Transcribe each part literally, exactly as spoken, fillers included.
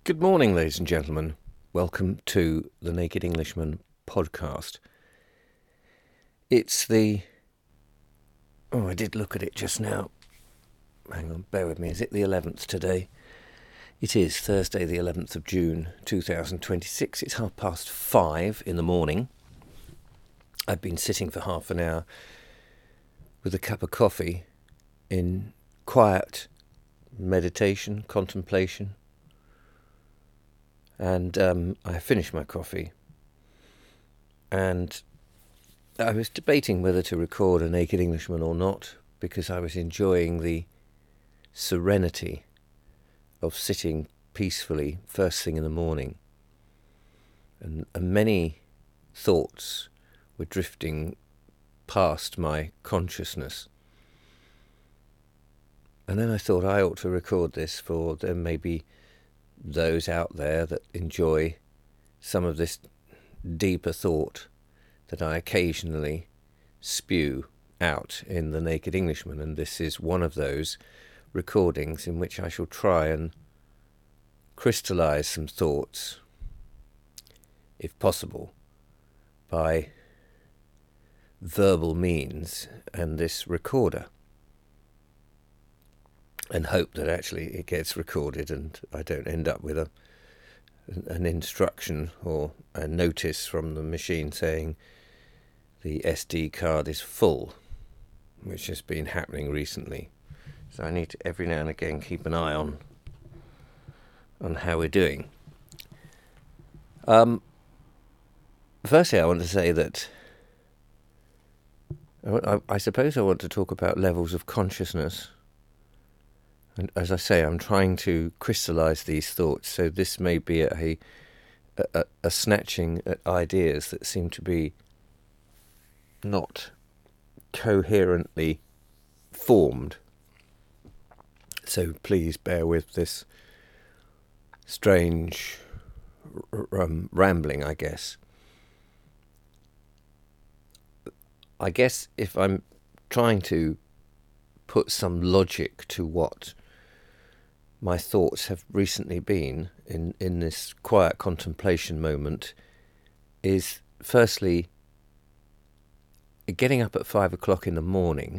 Good morning, ladies and gentlemen. Welcome to the Naked Englishman podcast. It's the... Oh, I did look at it just now. Hang on, bear with me. Is it the eleventh today? It is Thursday, the eleventh of June, two thousand twenty-six. It's half past five in the morning. I've been sitting for half an hour with a cup of coffee in quiet meditation, contemplation. And um, I finished my coffee, and I was debating whether to record a Naked Englishman or not, because I was enjoying the serenity of sitting peacefully first thing in the morning. And, and many thoughts were drifting past my consciousness. And then I thought I ought to record this for there may be those out there that enjoy some of this deeper thought that I occasionally spew out in the Naked Englishman, and this is one of those recordings in which I shall try and crystallize some thoughts, if possible, by verbal means and this recorder, and hope that actually it gets recorded and I don't end up with a an instruction or a notice from the machine saying the S D card is full, which has been happening recently. So I need to every now and again keep an eye on on how we're doing. Um, firstly, I want to say that I, I suppose I want to talk about levels of consciousness. And as I say, I'm trying to crystallize these thoughts, so this may be a, a, a snatching at ideas that seem to be not coherently formed. So please bear with this strange um, rambling, I guess. I guess if I'm trying to put some logic to what my thoughts have recently been in, in this quiet contemplation moment, is firstly getting up at five o'clock in the morning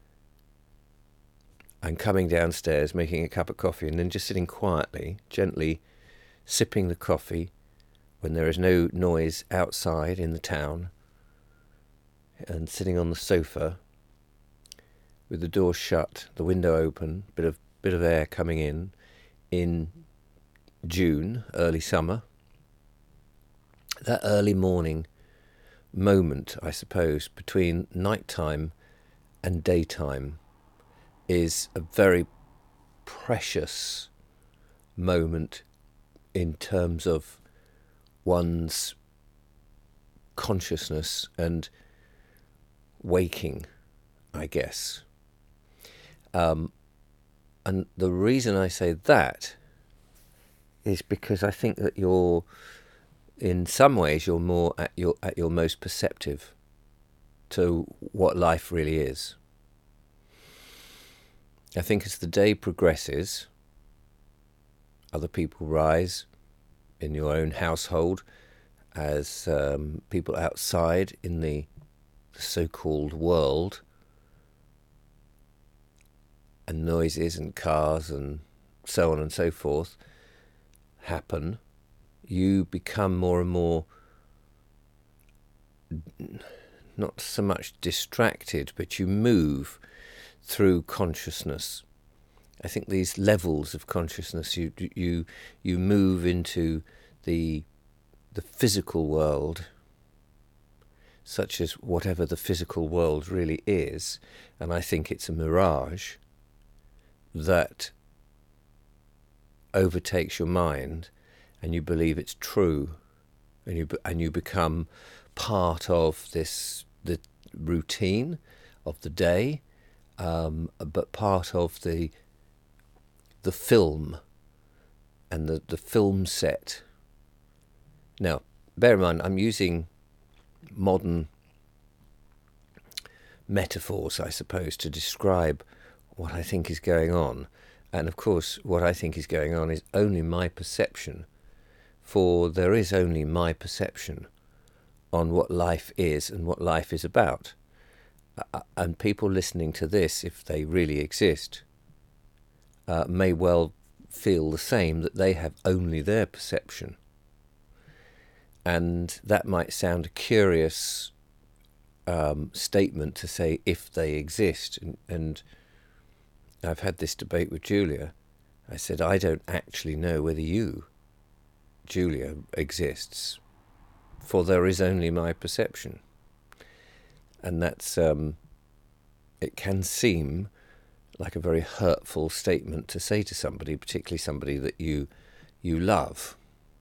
and coming downstairs, making a cup of coffee, and then just sitting quietly, gently sipping the coffee when there is no noise outside in the town, and sitting on the sofa with the door shut, the window open, bit of bit of air coming in, in June, early summer. That early morning moment, I suppose, between nighttime and daytime is a very precious moment in terms of one's consciousness and waking, I guess. Um, and the reason I say that is because I think that you're, in some ways, you're more at your at your most perceptive to what life really is. I think as the day progresses, other people rise in your own household, as um, people outside in the, the so-called world, and noises and cars and so on and so forth happen, you become more and more not so much distracted, but you move through consciousness. I think these levels of consciousness, you you you move into the the physical world, such as whatever the physical world really is, and I think it's a mirage that overtakes your mind, and you believe it's true, and you and you become part of this the routine of the day, um, but part of the the film and the, the film set. Now, bear in mind, I'm using modern metaphors, I suppose, to describe what I think is going on. And of course, what I think is going on is only my perception, for there is only my perception on what life is and what life is about. Uh, and people listening to this, if they really exist, uh, may well feel the same, that they have only their perception. And that might sound a curious um, statement to say, if they exist. And, and I've had this debate with Julia. I said, I don't actually know whether you, Julia, exists, for there is only my perception. And that's, um, it can seem like a very hurtful statement to say to somebody, particularly somebody that you you love.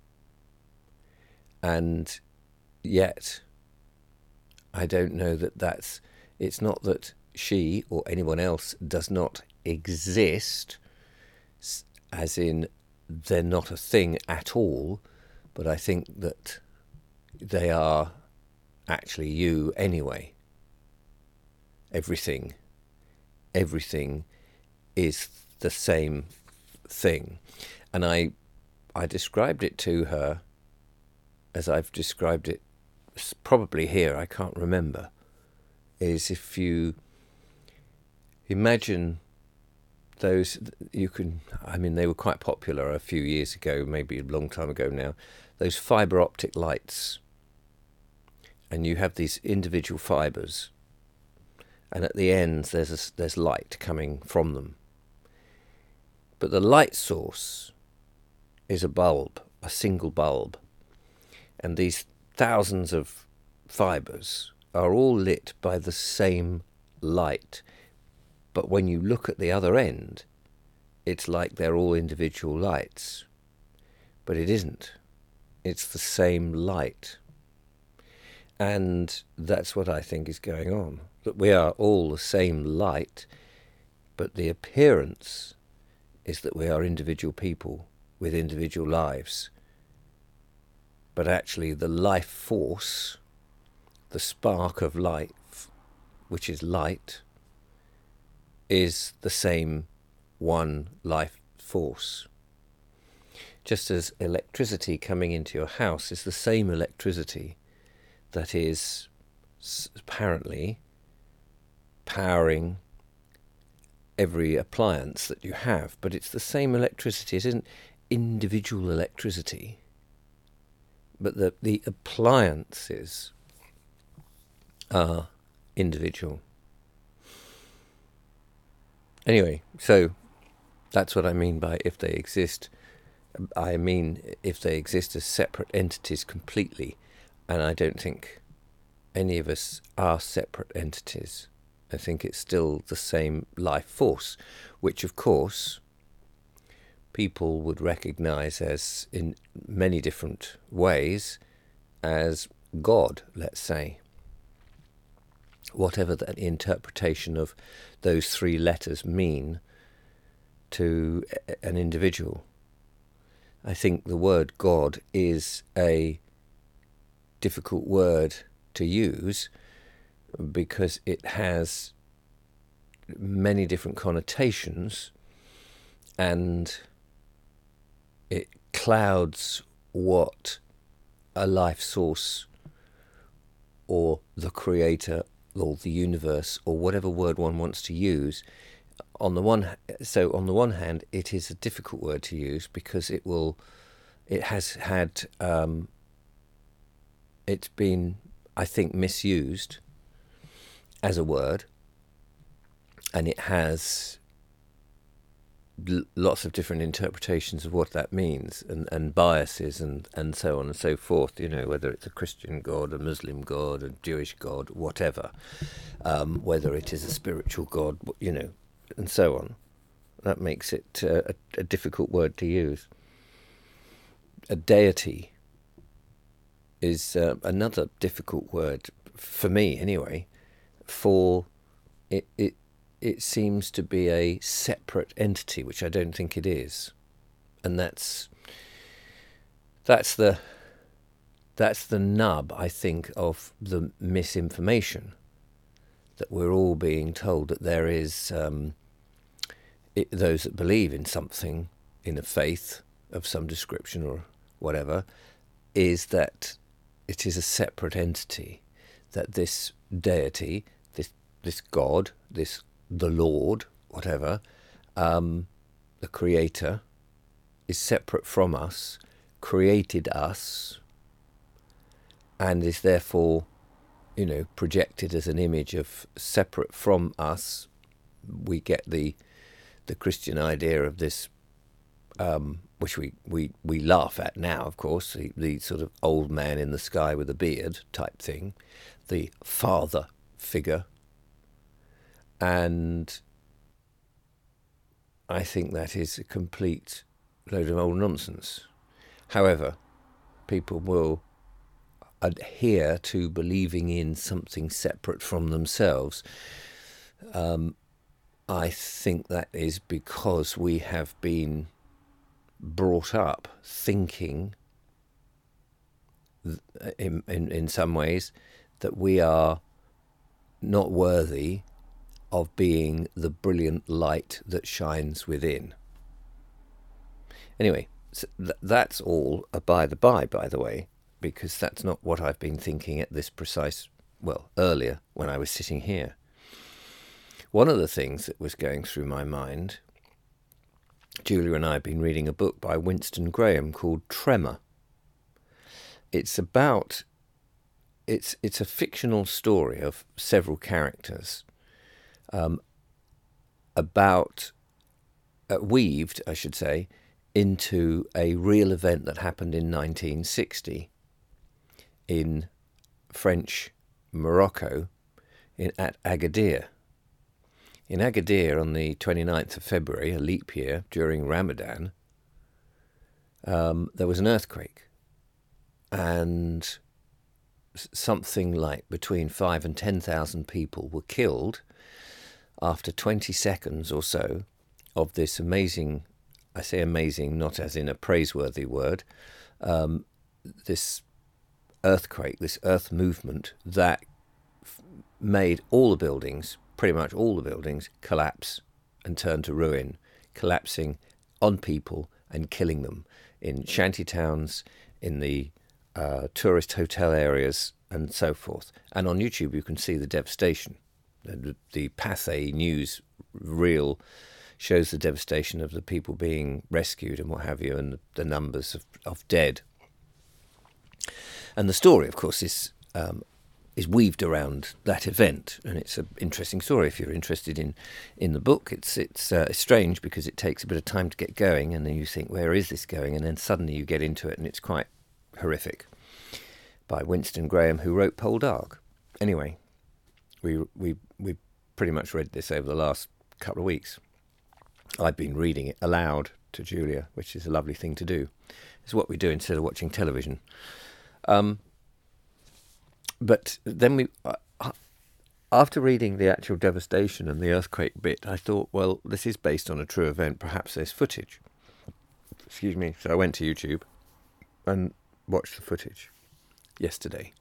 And yet, I don't know that that's, it's not that she or anyone else does not exist, as in they're not a thing at all, but I think that they are actually you anyway. Everything, everything is the same thing. And I, I described it to her as I've described it probably here, I can't remember, is if you imagine those, you can, I mean, they were quite popular a few years ago, maybe a long time ago now, those fibre optic lights. And you have these individual fibres, and at the ends there's a, there's light coming from them. But the light source is a bulb, a single bulb. And these thousands of fibres are all lit by the same light. But when you look at the other end, it's like they're all individual lights. But it isn't. It's the same light. And that's what I think is going on. That we are all the same light, but the appearance is that we are individual people with individual lives. But actually the life force, the spark of life, which is light, is the same one life force. Just as electricity coming into your house is the same electricity that is apparently powering every appliance that you have, but it's the same electricity. It isn't individual electricity, but the, the appliances are individual. Anyway, so that's what I mean by if they exist. I mean if they exist as separate entities completely, and I don't think any of us are separate entities. I think it's still the same life force, which of course people would recognize as, in many different ways, as God, let's say. Whatever that interpretation of those three letters mean to an individual. I think the word God is a difficult word to use because it has many different connotations and it clouds what a life source or the creator or the universe or whatever word one wants to use. On the one, so on the one hand, it is a difficult word to use because it will, it has had, um, it's been, I think, misused as a word, and it has l- lots of different interpretations of what that means, and, and biases, and, and so on and so forth, you know, whether it's a Christian God, a Muslim God, a Jewish God, whatever, um, whether it is a spiritual God, you know, and so on. That makes it uh, a, a difficult word to use. A deity is uh, another difficult word, for me anyway, for it, it it seems to be a separate entity, which I don't think it is. And that's that's the that's the nub, I think, of the misinformation, that we're all being told that there is um, it, those that believe in something, in a faith of some description or whatever, is that it is a separate entity, that this deity, this this God, this the Lord, whatever, um, the Creator, is separate from us, created us, and is therefore, you know, projected as an image of separate from us. We get the the Christian idea of this, um, which we, we, we laugh at now, of course, the, the sort of old man in the sky with a beard type thing, the father figure. And I think that is a complete load of old nonsense. However, people will adhere to believing in something separate from themselves. Um, I think that is because we have been brought up thinking, in, in, in some ways, that we are not worthy of being the brilliant light that shines within. Anyway, so th- that's all a by the by, by the way, because that's not what I've been thinking at this precise, well, earlier when I was sitting here. One of the things that was going through my mind, Julia and I have been reading a book by Winston Graham called Tremor. It's about, it's it's a fictional story of several characters, um, about, uh, weaved, I should say, into a real event that happened in nineteen sixty in French Morocco, in at Agadir. In Agadir, on the twenty-ninth of February, a leap year, during Ramadan, um, there was an earthquake. And something like between five and ten thousand people were killed after twenty seconds or so of this amazing, I say amazing not as in a praiseworthy word, um, this earthquake, this earth movement that f- made all the buildings, pretty much all the buildings, collapse and turn to ruin, collapsing on people and killing them in shanty towns, in the uh, tourist hotel areas and so forth. And on YouTube you can see the devastation. The, the Pathé News reel shows the devastation of the people being rescued and what have you, and the, the numbers of, of dead. And the story, of course, is um, is weaved around that event, and it's an interesting story. If you're interested in, in the book, it's it's uh, strange because it takes a bit of time to get going, and then you think, where is this going? And then suddenly you get into it, and it's quite horrific. By Winston Graham, who wrote Poldark. Anyway, we we we pretty much read this over the last couple of weeks. I've been reading it aloud to Julia, which is a lovely thing to do. It's what we do instead of watching television. Um, but then we, uh, after reading the actual devastation and the earthquake bit, I thought, well, this is based on a true event. Perhaps there's footage. Excuse me. So I went to YouTube and watched the footage yesterday.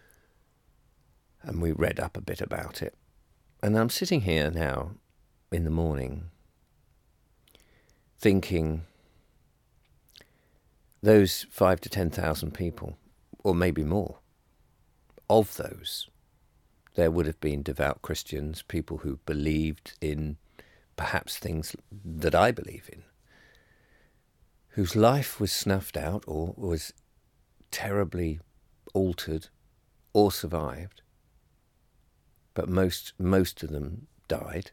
And we read up a bit about it. And I'm sitting here now in the morning thinking those five to ten thousand people, or maybe more, of those, there would have been devout Christians, people who believed in perhaps things that I believe in, whose life was snuffed out or was terribly altered or survived, but most most of them died.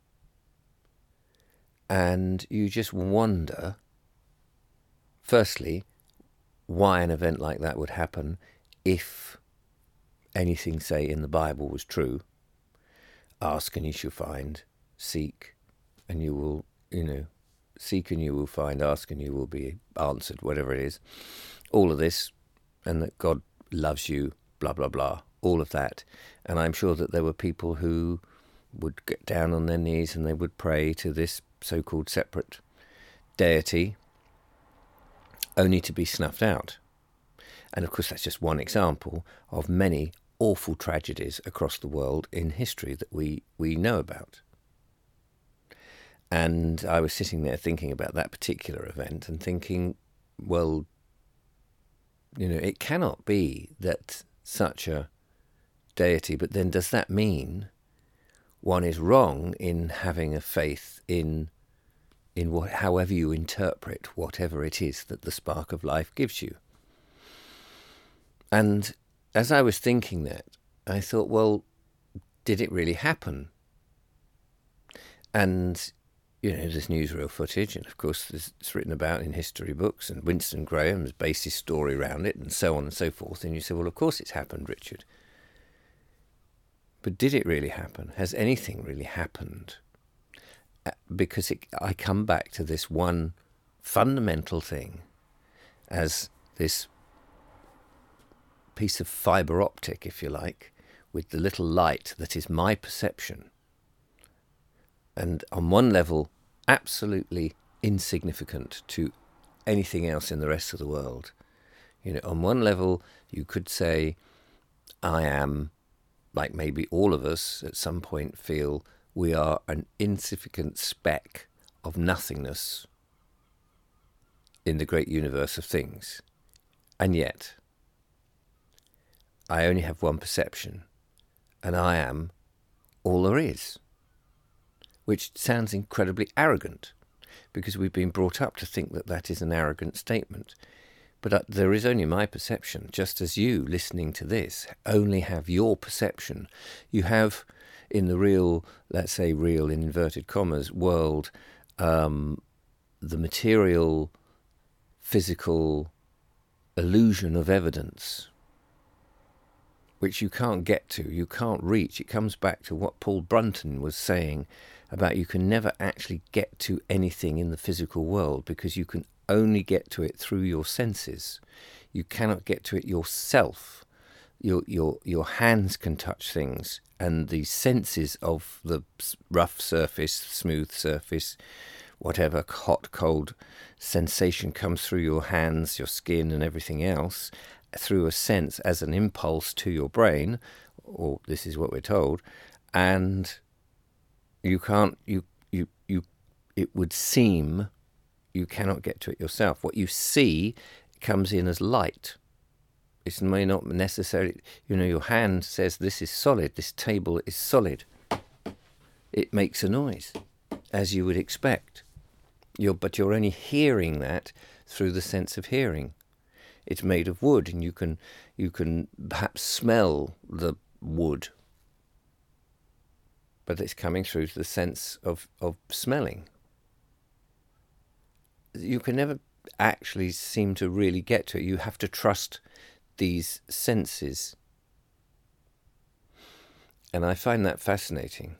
And you just wonder, firstly, why an event like that would happen if anything, say, in the Bible was true. Ask and you shall find, seek and you will, you know, seek and you will find, ask and you will be answered, whatever it is. All of this, and that God loves you, blah, blah, blah, all of that. And I'm sure that there were people who would get down on their knees and they would pray to this so-called separate deity, only to be snuffed out. And of course that's just one example of many awful tragedies across the world in history that we, we know about. And I was sitting there thinking about that particular event and thinking, well, you know, it cannot be that such a deity, but then does that mean one is wrong in having a faith in in what, however you interpret whatever it is that the spark of life gives you? And as I was thinking that, I thought, well, did it really happen? And, you know, there's newsreel footage, and of course it's written about in history books, and Winston Graham's based his story around it, and so on and so forth. And you say, well, of course it's happened, Richard. But did it really happen? Has anything really happened? Because it, I come back to this one fundamental thing as this piece of fibre optic, if you like, with the little light that is my perception. And on one level, absolutely insignificant to anything else in the rest of the world. You know, on one level, you could say, I am, like maybe all of us at some point feel, we are an insignificant speck of nothingness in the great universe of things. And yet, I only have one perception, and I am all there is. Which sounds incredibly arrogant, because we've been brought up to think that that is an arrogant statement. But uh, there is only my perception, just as you, listening to this, only have your perception. You have, in the real, let's say real in inverted commas, world, um, the material, physical illusion of evidence, which you can't get to, you can't reach. It comes back to what Paul Brunton was saying about you can never actually get to anything in the physical world because you can only get to it through your senses. You cannot get to it yourself. Your your your hands can touch things, and the senses of the rough surface, smooth surface, whatever hot, cold sensation comes through your hands, your skin and everything else, through a sense as an impulse to your brain, or this is what we're told, and you can't, you, you, you, it would seem you cannot get to it yourself. What you see comes in as light. It may not necessarily, you know, your hand says this is solid, this table is solid. It makes a noise, as you would expect. You're, but you're only hearing that through the sense of hearing. It's made of wood, and you can you can perhaps smell the wood, but it's coming through the sense of, of smelling. You can never actually seem to really get to it. You have to trust these senses. And I find that fascinating.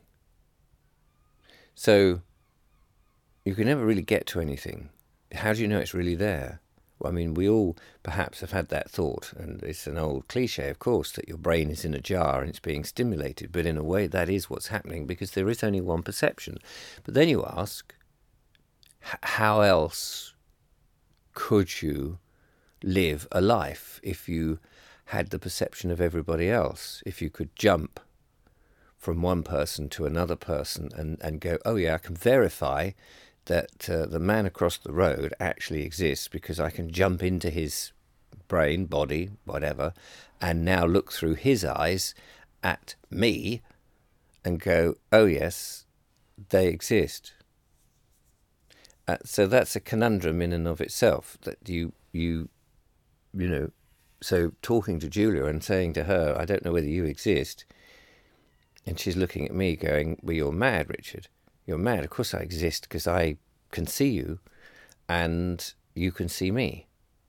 So you can never really get to anything. How do you know it's really there? Well, I mean, we all perhaps have had that thought, and it's an old cliche, of course, that your brain is in a jar and it's being stimulated, but in a way that is what's happening because there is only one perception. But then you ask, how else could you live a life if you had the perception of everybody else? If you could jump from one person to another person and, and go, oh yeah, I can verify that uh, the man across the road actually exists because I can jump into his brain, body, whatever, and now look through his eyes at me and go, oh yes, they exist. Uh, so that's a conundrum in and of itself, that you, you, you know, so talking to Julia and saying to her, I don't know whether you exist, and she's looking at me going, well, you're mad, Richard. You're mad. Of course I exist because I can see you and you can see me.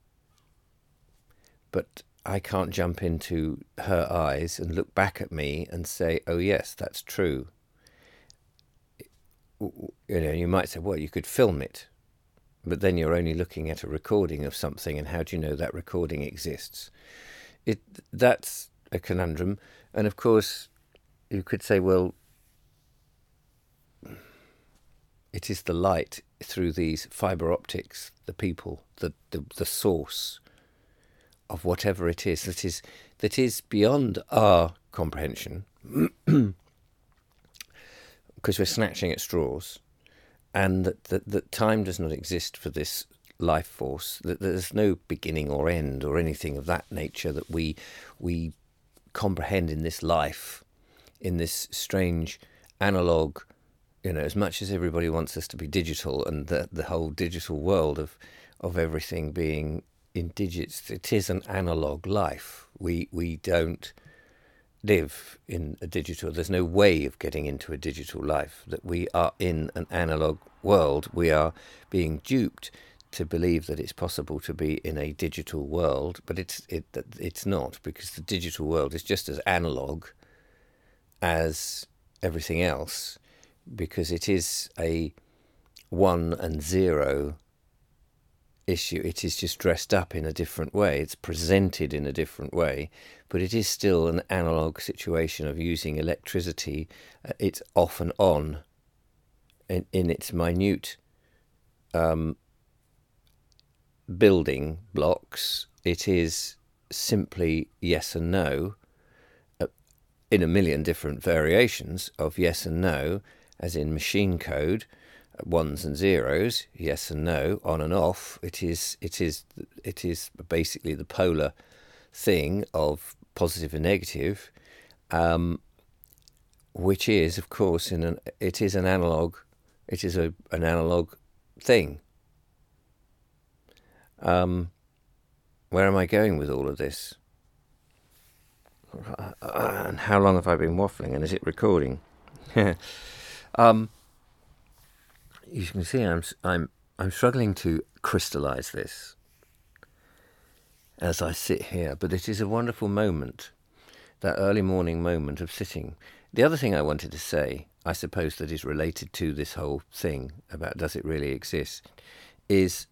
But I can't jump into her eyes and look back at me and say, oh yes, that's true. You know, you might say, well, you could film it, but then you're only looking at a recording of something, and how do you know that recording exists? It that's a conundrum. And of course, you could say, well, it is the light through these fibre optics, the people, the, the the source of whatever it is that is that is beyond our comprehension, because we're snatching at straws, and that, that, that time does not exist for this life force, that there's no beginning or end or anything of that nature that we we comprehend in this life, in this strange analog, you know, as much as everybody wants us to be digital, and the the whole digital world of of everything being in digits, it is an analog life. We we don't live in a digital, there's no way of getting into a digital life, that we are in an analog world. We are being duped to believe that it's possible to be in a digital world, but it's it it's not, because the digital world is just as analog as everything else, because it is a one and zero issue. It is just dressed up in a different way. It's presented in a different way, but it is still an analog situation of using electricity. It's off and on in, in its minute um, building blocks. It is simply yes and no, uh, in a million different variations of yes and no, as in machine code, ones and zeros, yes and no, on and off. It is it is it is basically the polar thing of positive and negative, um, which is, of course, in an it is an analog. It is a an analog thing. Um, where am I going with all of this? Uh, and how long have I been waffling? And is it recording? um. You can see I'm I'm I'm struggling to crystallize this as I sit here, but it is a wonderful moment, that early morning moment of sitting. The other thing I wanted to say, I suppose, that is related to this whole thing about does it really exist, is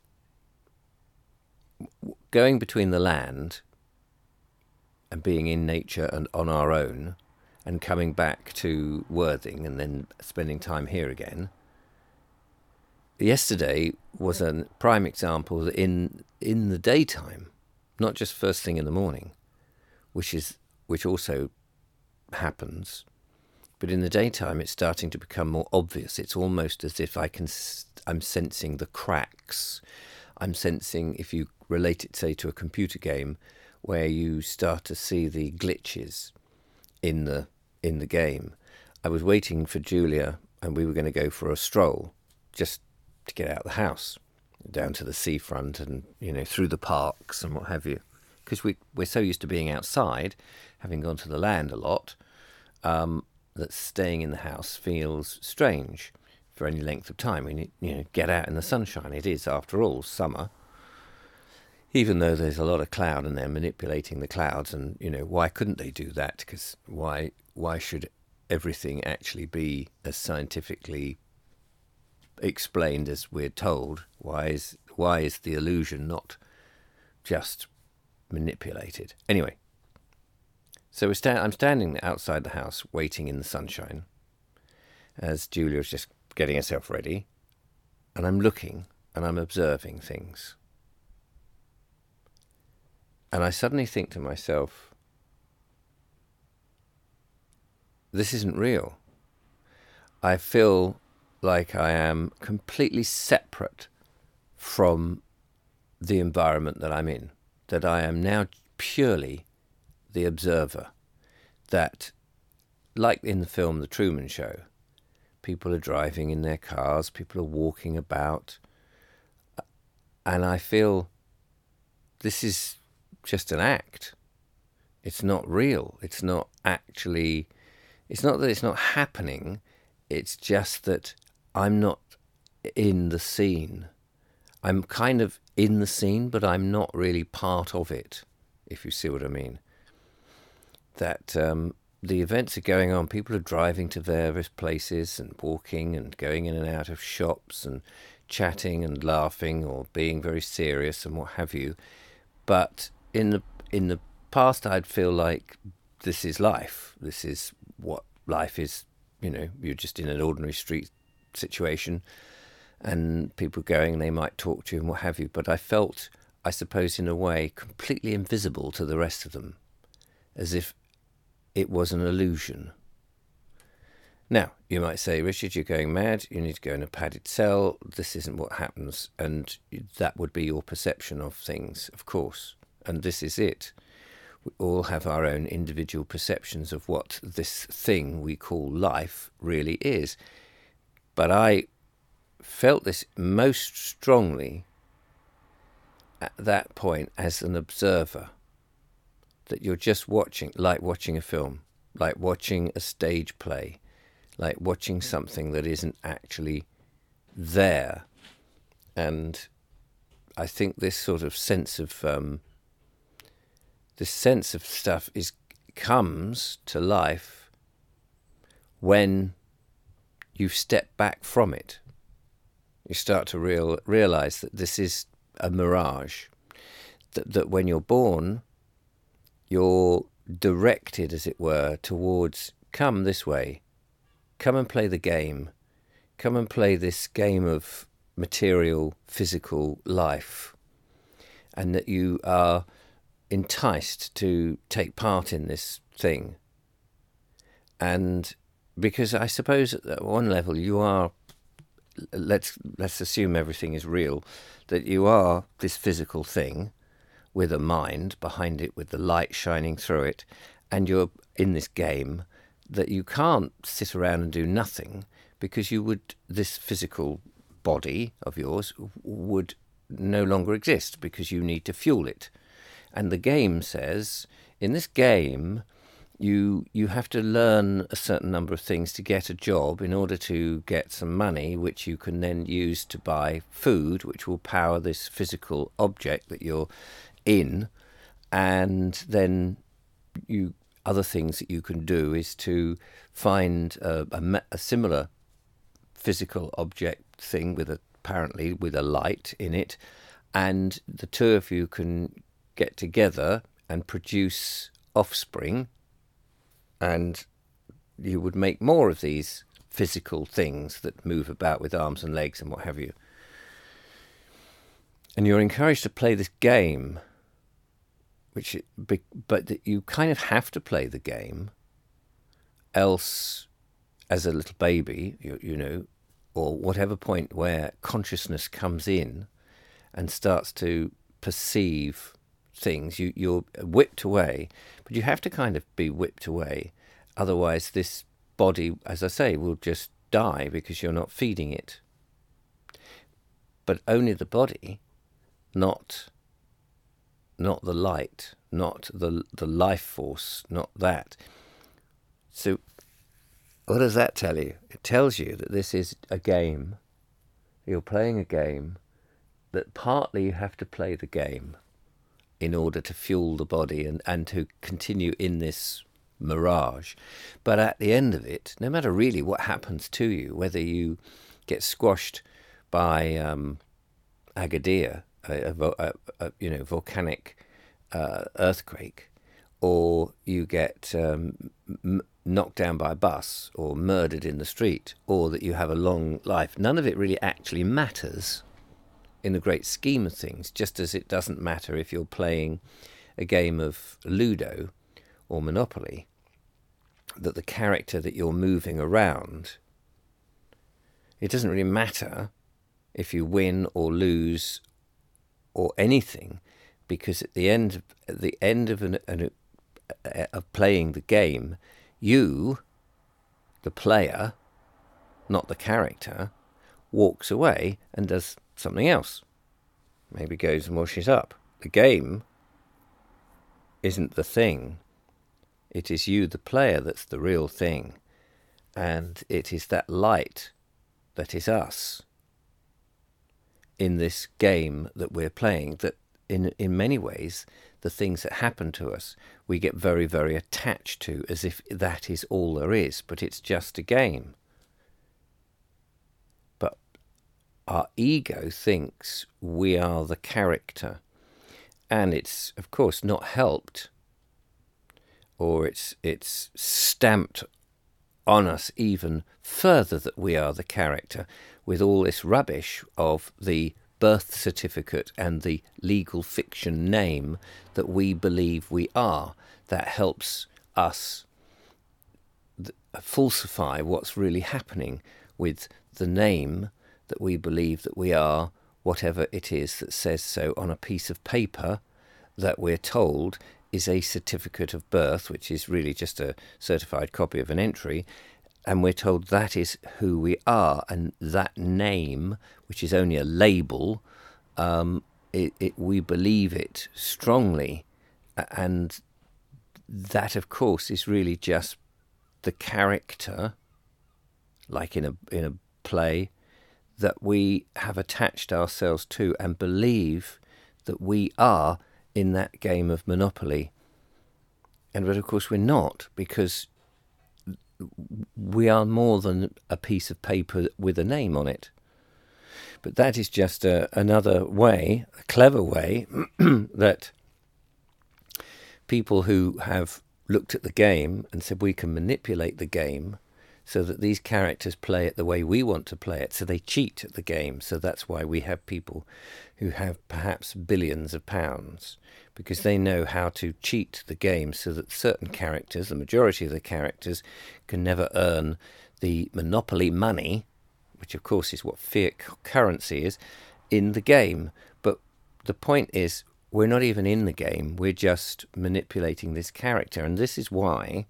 going between the land and being in nature and on our own, and coming back to Worthing and then spending time here again. Yesterday was a prime example that in in the daytime, not just first thing in the morning, which is which also happens, but in the daytime it's starting to become more obvious. It's almost as if I can I'm sensing the cracks. I'm sensing, if you relate it, say, to a computer game, where you start to see the glitches in the in the game. I was waiting for Julia, and we were going to go for a stroll, just to get out of the house, down to the seafront and, you know, through the parks and what have you, because we, we're so used to being outside, having gone to the land a lot, um, that staying in the house feels strange for any length of time. We need, you know, get out in the sunshine. It is, after all, summer, even though there's a lot of cloud and they're manipulating the clouds, and, you know, why couldn't they do that? Because why, why should everything actually be as scientifically explained as we're told? Why is why is the illusion not just manipulated? Anyway, so we're sta- I'm standing outside the house waiting in the sunshine as Julia's just getting herself ready, and I'm looking and I'm observing things, and I suddenly think to myself, this isn't real. I feel like I am completely separate from the environment that I'm in, that I am now purely the observer, that, like in the film The Truman Show, people are driving in their cars, people are walking about, and I feel this is just an act. It's not real. It's not actually, it's not that it's not happening, it's just that I'm not in the scene. I'm kind of in the scene, but I'm not really part of it, if you see what I mean. That um, the events are going on, people are driving to various places and walking and going in and out of shops and chatting and laughing or being very serious and what have you. But in the in the past, I'd feel like this is life. This is what life is. You know, you're just in an ordinary street situation and people going, they might talk to you and what have you, but I felt, I suppose, in a way, completely invisible to the rest of them, as if it was an illusion. Now, you might say, Richard, you're going mad. You need to go in a padded cell. This isn't what happens. And that would be your perception of things, of course. And this is it. We all have our own individual perceptions of what this thing we call life really is. But I felt this most strongly at that point as an observer, that you're just watching, like watching a film, like watching a stage play, like watching something that isn't actually there. And I think this sort of sense of um, this sense of stuff is comes to life when you step back from it. You start to real realize that this is a mirage. That that when you're born, you're directed, as it were, towards come this way. Come and play the game. Come and play this game of material, physical life. And that you are enticed to take part in this thing. And because I suppose at one level you are, let's let's assume everything is real, that you are this physical thing with a mind behind it, with the light shining through it, and you're in this game that you can't sit around and do nothing, because you would, this physical body of yours would no longer exist, because you need to fuel it. And the game says, in this game, you you have to learn a certain number of things to get a job in order to get some money, which you can then use to buy food, which will power this physical object that you're in. And then you other things that you can do is to find a, a, a similar physical object thing with a, apparently with a light in it, and the two of you can get together and produce offspring, and you would make more of these physical things that move about with arms and legs and what have you. And you're encouraged to play this game, which, but that you kind of have to play the game, else, as a little baby, you, you know, or whatever point where consciousness comes in and starts to perceive things, you, you're whipped away. But you have to kind of be whipped away. Otherwise, this body, as I say, will just die because you're not feeding it. But only the body, not not the light, not the the life force, not that. So what does that tell you? It tells you that this is a game. You're playing a game, that partly you have to play the game in order to fuel the body and, and to continue in this mirage. But at the end of it, no matter really what happens to you, whether you get squashed by um, Agadir, a, a, a, a you know volcanic uh, earthquake, or you get um, m- knocked down by a bus or murdered in the street, or that you have a long life, none of it really actually matters in the great scheme of things, just as it doesn't matter if you're playing a game of Ludo or Monopoly, that the character that you're moving around, it doesn't really matter if you win or lose or anything, because at the end at the end of an, an of playing the game, you, the player, not the character, walks away and does something else. Maybe goes and washes up. The game isn't the thing. It is you, the player, that's the real thing. And it is that light that is us in this game that we're playing, that in in many ways, the things that happen to us, we get very, very attached to, as if that is all there is, but it's just a game. But our ego thinks we are the character, and it's, of course, not helped, or it's it's stamped on us even further that we are the character, with all this rubbish of the birth certificate and the legal fiction name that we believe we are. That helps us th- falsify what's really happening with the name that we believe that we are, whatever it is that says so on a piece of paper that we're told is a certificate of birth, which is really just a certified copy of an entry, and we're told that is who we are, and that name, which is only a label, um, it, it, we believe it strongly, and that, of course, is really just the character, like in a in a play, that we have attached ourselves to and believe that we are in that game of Monopoly. And but of course we're not, because we are more than a piece of paper with a name on it. But that is just a, another way, a clever way, that people who have looked at the game and said we can manipulate the game so that these characters play it the way we want to play it, so they cheat at the game. So that's why we have people who have perhaps billions of pounds, because they know how to cheat the game so that certain characters, the majority of the characters, can never earn the monopoly money, which of course is what fiat currency is, in the game. But the point is, we're not even in the game, we're just manipulating this character. And this is why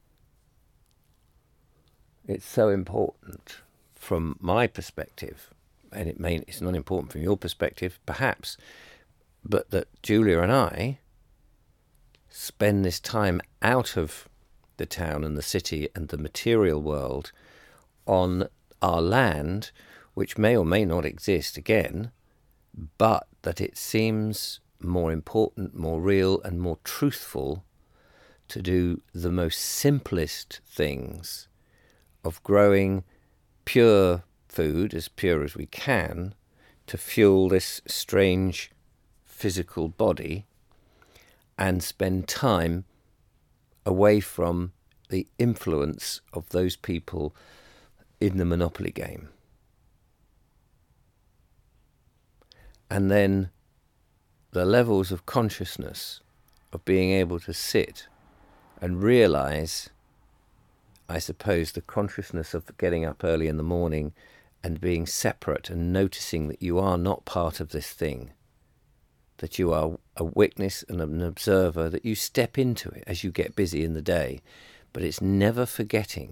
it's so important from my perspective, and it may it's not important from your perspective, perhaps, but that Julia and I spend this time out of the town and the city and the material world on our land, which may or may not exist again, but that it seems more important, more real, and more truthful to do the most simplest things of growing pure food, as pure as we can, to fuel this strange physical body, and spend time away from the influence of those people in the Monopoly game. And then the levels of consciousness of being able to sit and realize, I suppose, the consciousness of getting up early in the morning and being separate and noticing that you are not part of this thing, that you are a witness and an observer, that you step into it as you get busy in the day, but it's never forgetting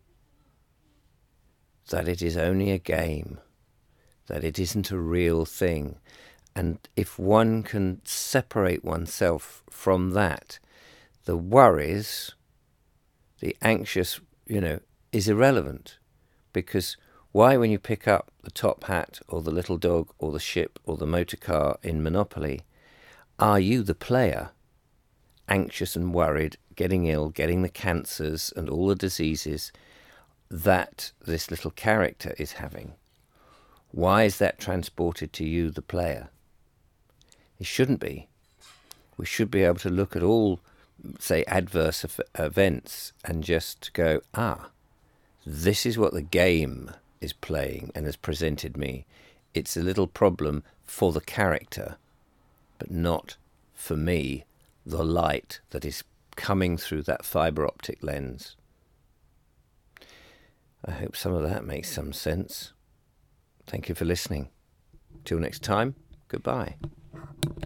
that it is only a game, that it isn't a real thing. And if one can separate oneself from that, the worries, the anxious, you know, is irrelevant. Because why, when you pick up the top hat or the little dog or the ship or the motor car in Monopoly, are you the player, anxious and worried, getting ill, getting the cancers and all the diseases that this little character is having? Why is that transported to you, the player? It shouldn't be. We should be able to look at all, say, adverse events and just go, ah, this is what the game is playing and has presented me. It's a little problem for the character, but not for me, the light that is coming through that fibre optic lens. I hope some of that makes some sense. Thank you for listening. Till next time, goodbye.